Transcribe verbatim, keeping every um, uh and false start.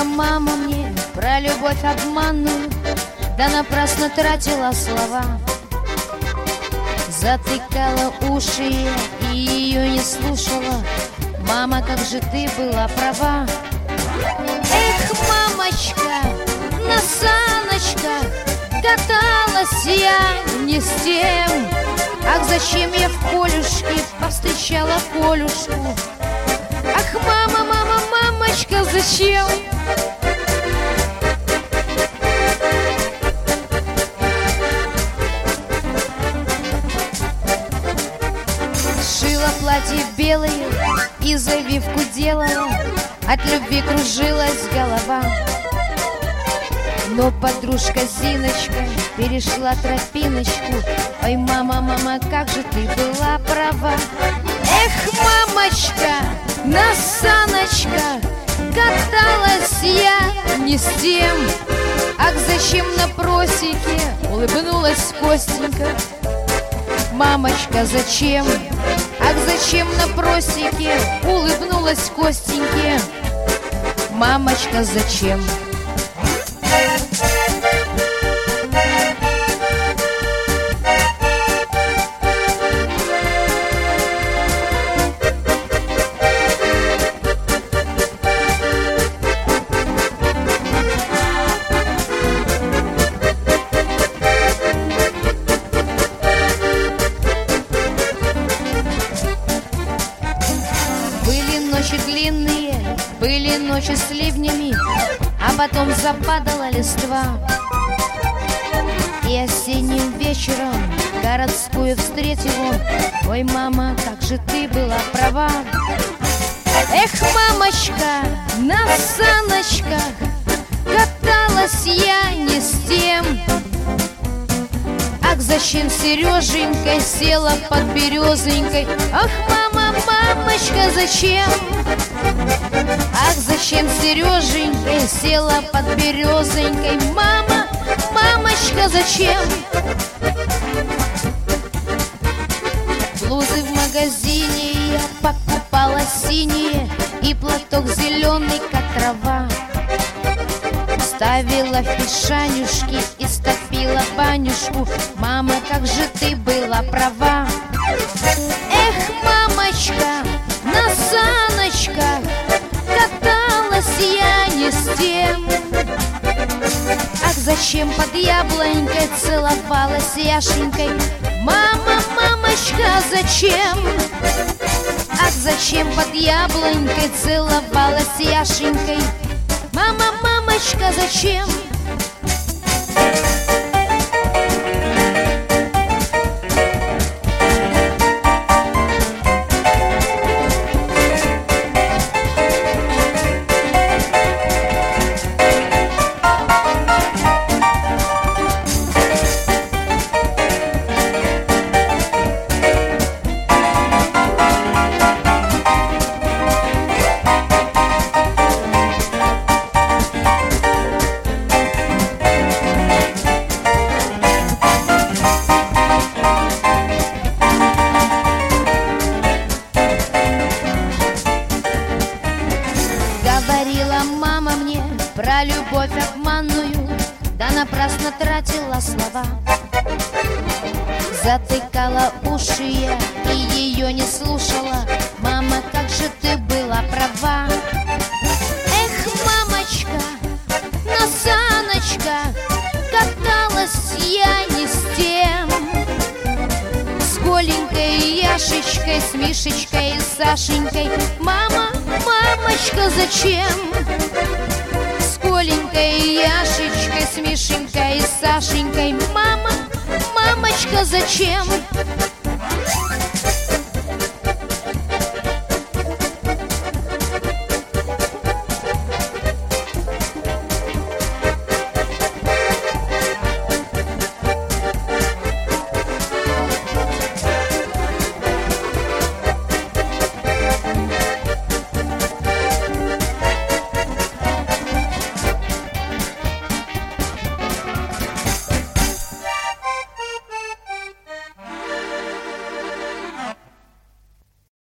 мама мне про любовь обманную, да напрасно тратила слова. Затыкала уши и ее не слушала. Мама, как же ты была права. Эх, мамочка, на саночках каталась я не с тем. Ах, зачем я в полюшке повстречала Колюшку? Ах, мама, мама, мамочка, зачем? Шила платье белое и завивку делала, от любви кружилась голова. Но подружка Зиночка перешла тропиночку. Ой, мама, мама, как же ты была права. Эх, мамочка, на саночках каталась я не с тем. Ах, зачем на просеке улыбнулась Костенька? Мамочка, зачем? Ах, зачем на просеке улыбнулась Костеньке? Мамочка, зачем? Длинные были ночи с ливнями, а потом западала листва. И осенним вечером городскую встретила. Ой, мама, как же ты была права. Эх, мамочка, на саночках каталась я не с тем. Ах, зачем Сереженькой села под березонькой? Ах, мама, мамочка, зачем? Ах, зачем Сереженькой села под березонькой? Мама, мамочка, зачем? Блузы в магазине я покупала синие, и платок зеленый, как трава. Ставила в пешанюшки и стопила банюшку. Мама, как же ты была права. Эх, мамочка, на саночках каталась я не с тем. Ах, зачем под яблонькой целовалась Яшенькой? Мама, мамочка, зачем? Ах, зачем под яблонькой целовалась Яшенькой? Мама, мамочка, зачем? Говорила мама мне про любовь обманную, да напрасно тратила слова. Затыкала уши я и ее не слушала. Мама, как же ты была права. Эх, мамочка, на саночках каталась я не с тем. С Коленькой, Яшечкой, с Мишечкой и Сашенькой. Мама, мамочка, зачем? С Коленькой, Яшечкой, с Мишенькой и Сашенькой. Мама, мамочка, зачем?